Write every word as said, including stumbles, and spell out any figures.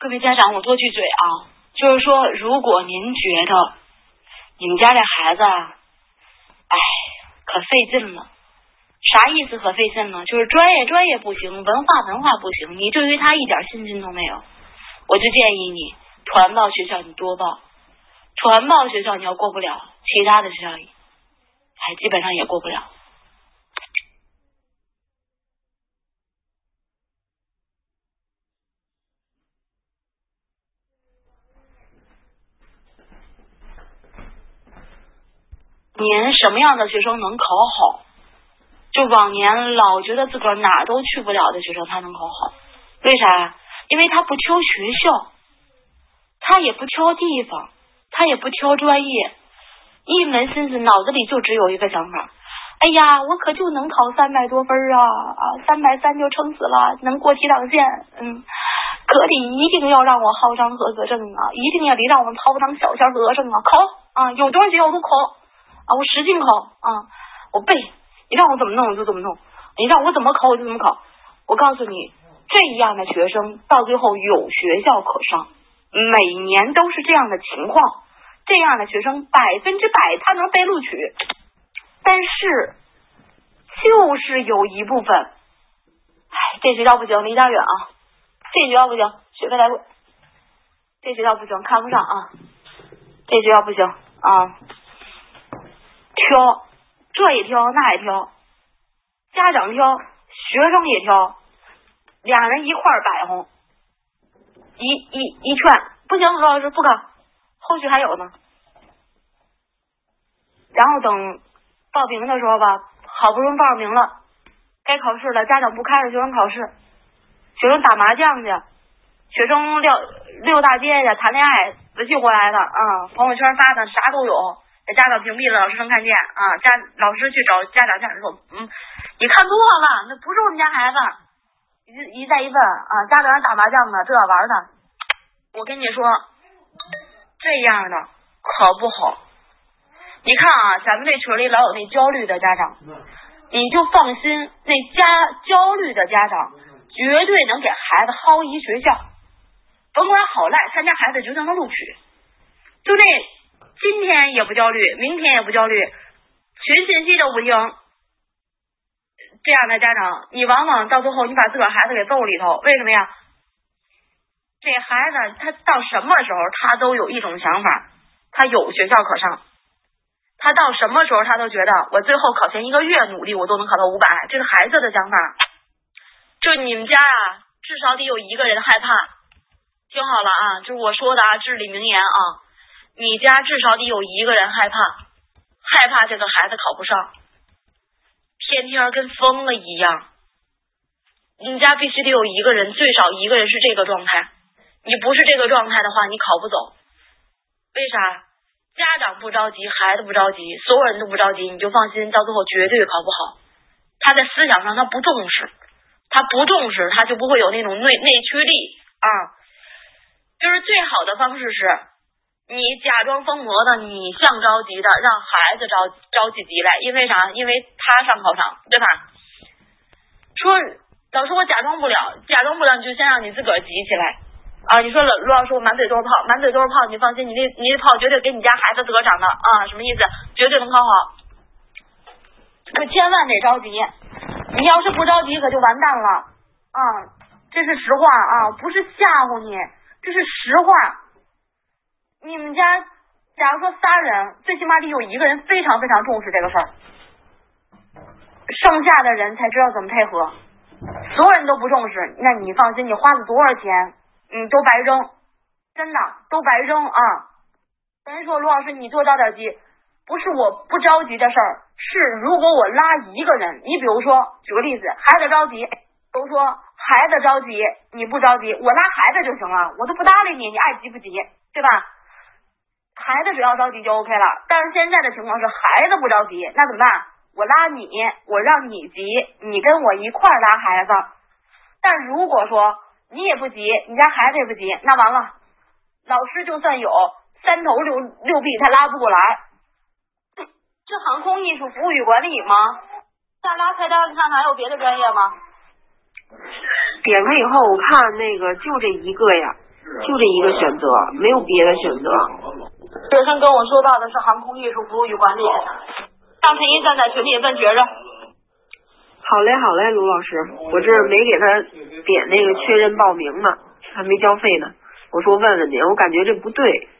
各位家长，我多句嘴啊，就是说，如果您觉得你们家这孩子啊，哎，可费劲了。啥意思可费劲呢？就是专业专业不行，文化文化不行，你对于他一点信心都没有。我就建议你团报学校你多报，团报学校你要过不了，其他的学校还基本上也过不了。您什么样的学生能考好？就往年老觉得自个儿哪都去不了的学生，他能考好，为啥？因为他不挑学校，他也不挑地方，他也不挑专业，一门心思脑子里就只有一个想法，哎呀，我可就能考三百多分啊啊，三百三就撑死了，能过提档线，嗯，可得一定要让我考上合格证啊，一定要得让我考上小校合格证啊，考啊，有多少学校我都考啊，我使劲考啊，我背。你让我怎么弄我就怎么弄，你让我怎么考我就怎么考。我告诉你，这样的学生到最后有学校可上，每年都是这样的情况。这样的学生百分之百他能被录取，但是就是有一部分，哎，这学校不行，离家远啊，这学校不行，学费太贵，这学校不行，看不上啊，这学校不行啊，挑。这也挑那也挑，家长挑，学生也挑，俩人一块儿摆红，一一一劝不行，罗老师不考，后续还有呢。然后等报名的时候吧，好不容易报名了，该考试了，家长不开着学生考试，学生打麻将去，学生溜溜大街去谈恋爱，死去活来的啊、嗯，朋友圈发的啥都有。家长屏蔽了，老师能看见啊！家老师去找家长，家长说：“嗯，你看错了，那不是我们家孩子。”一一再一问啊，家长打麻将的，这玩的。我跟你说，这样的可不好。你看啊，咱们这群里老有那焦虑的家长，你就放心，那家焦虑的家长绝对能给孩子薅一学校，甭管好赖，他家孩子绝对能录取。就那。今天也不焦虑，明天也不焦虑，群信息都不听，这样的家长，你往往到最后你把自个儿孩子给揍里头，为什么呀？这孩子他到什么时候他都有一种想法，他有学校可上，他到什么时候他都觉得我最后考前一个月努力我都能考到五百，这是孩子的想法。就你们家啊，至少得有一个人害怕，听好了啊，就是我说的啊，至理名言啊。你家至少得有一个人害怕，害怕这个孩子考不上，天天跟疯了一样。你家必须得有一个人，最少一个人是这个状态。你不是这个状态的话，你考不走。为啥？家长不着急，孩子不着急，所有人都不着急，你就放心，到最后绝对考不好。他在思想上他不重视，他不重视，他就不会有那种内内驱力啊。就是最好的方式是。你假装疯魔的，你像着急的，让孩子着着急急来，因为啥？因为他上考场，对吧？说老师我假装不了，假装不了，你就先让你自个儿急起来啊！你说罗老师我满嘴都是泡，满嘴都是泡，你放心，你那你那泡绝对给你家孩子自个儿长的啊！什么意思？绝对能考好，可千万得着急，你要是不着急，可就完蛋了啊！这是实话啊，不是吓唬你，这是实话。你们家假如说仨人，最起码得有一个人非常非常重视这个事儿，剩下的人才知道怎么配合。所有人都不重视，那你放心，你花了多少钱，嗯，都白扔，真的都白扔啊！人说卢老师你多着点急，不是我不着急的事儿，是如果我拉一个人，你比如说举个例子，孩子着急，比如说孩子着急，你不着急，我拉孩子就行了，我都不搭理你，你爱急不急，对吧？孩子只要着急就 OK 了，但是现在的情况是孩子不着急，那怎么办？我拉你，我让你急，你跟我一块儿拉孩子。但如果说你也不急，你家孩子也不急，那完了，老师就算有三头六六臂，他拉不过来。这这航空艺术服务与管理吗？大拉菜单，你看还有别的专业吗？ 点开以后，我看那个就这一个呀。 就这一个选择，没有别的选择。 学生跟我说到的是航空艺术服务与管理，让陈一站在群里问学生。 好嘞好嘞，卢老师，我这没给他点那个确认报名呢，还没交费呢。我说问问您，我感觉这不对。